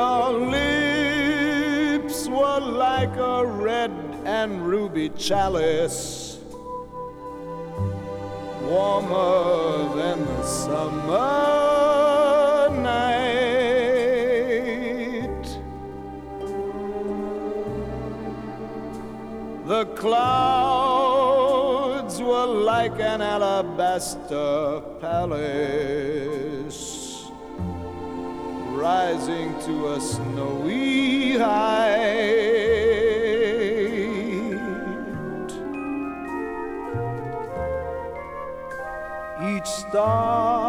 Your lips were like a red and ruby chalice, warmer than the summer night. The clouds were like an alabaster palace, rising to a snowy height. Each star